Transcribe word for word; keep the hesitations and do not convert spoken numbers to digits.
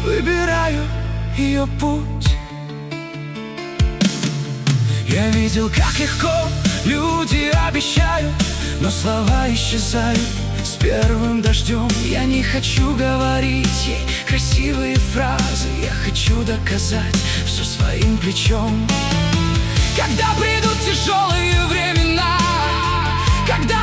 выбираю ее путь. Я видел, как легко люди обещают, но слова исчезают с первым дождем. Я не хочу говорить ей красивые фразы, я хочу доказать все своим плечом. Когда придут тяжелые времена, когда